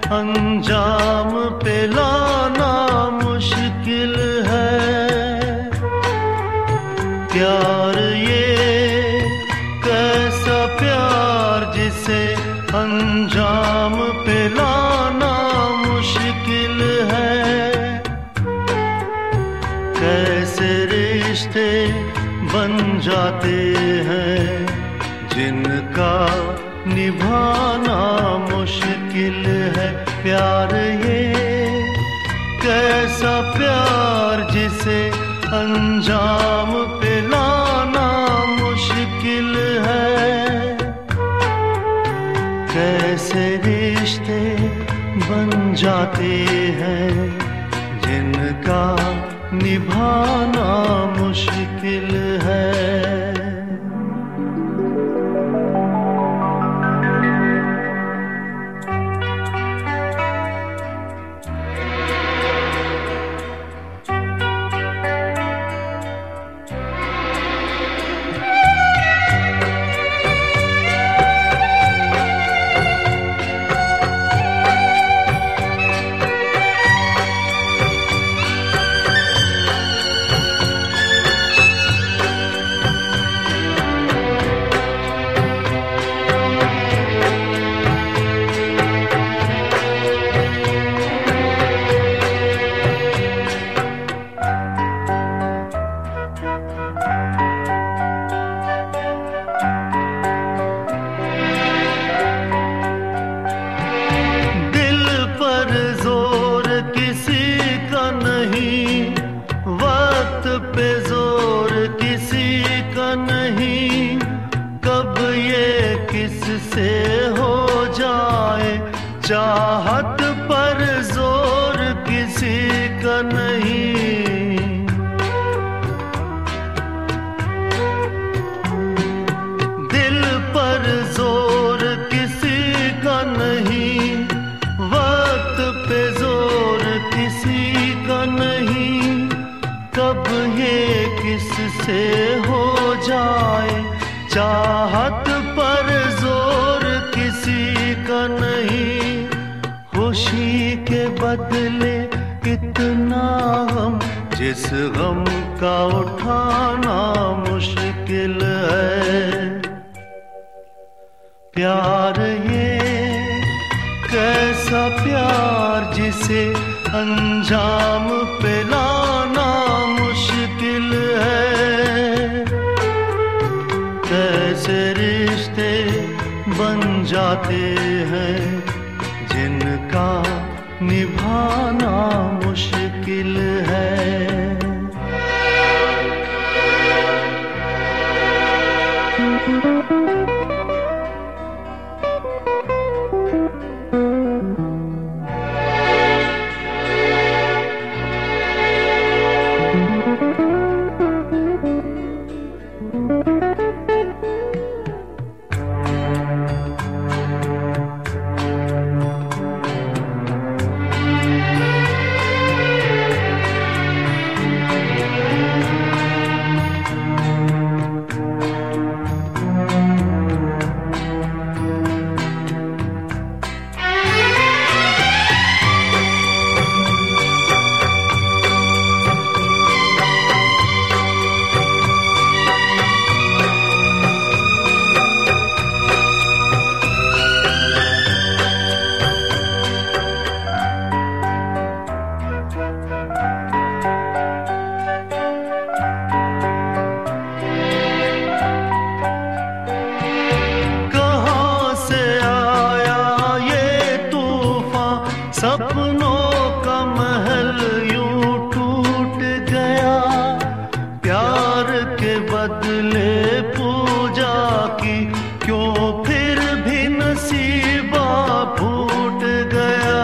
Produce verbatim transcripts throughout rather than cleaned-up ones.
अंजाम पे लाना मुश्किल है। प्यार ये कैसा प्यार जिसे अंजाम पे लाना मुश्किल है। कैसे रिश्ते बन जाते हैं जिनका निभाना मुश्किल है। प्यार ये कैसा प्यार जिसे अंजाम पे लाना मुश्किल है। कैसे रिश्ते बन जाते हैं जिनका निभाना मुश्किल है। पे जोर किसी का नहीं, कब ये किससे हो जाए। चाहत पर जोर किसी का नहीं, दिल पर जोर किसी का नहीं, वक्त पे जोर किसी का नहीं, कब ये किससे हो जाए। चाहत पर जोर किसी का नहीं, खुशी के बदले इतना गम, जिस गम का उठाना मुश्किल है। प्यार ये कैसा प्यार जिसे अंजाम पे लाना मुश्किल है। कैसे रिश्ते बन जाते हैं जिनका निभाना मुश्किल है। सपनों का महल यूं टूट गया, प्यार के बदले पूजा की, क्यों फिर भी नसीबा फूट गया।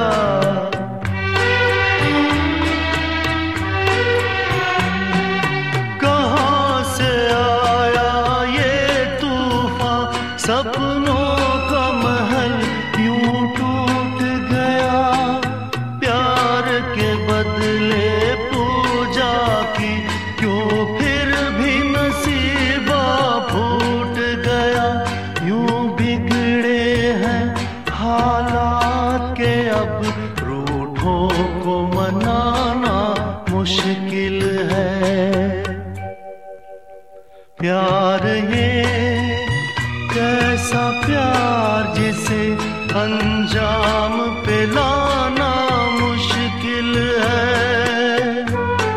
कहाँ से आया ये तूफान, सपनों का महल यूं टूट गया, अब रूठों को मनाना मुश्किल है। प्यार ये कैसा प्यार जिसे अंजाम पे लाना मुश्किल है।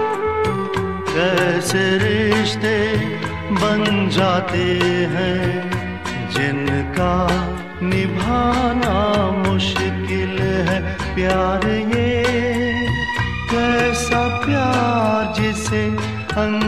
कैसे रिश्ते बन जाते हैं जिनका निभाना मुश्किल है। प्यार ये कैसा प्यार जिसे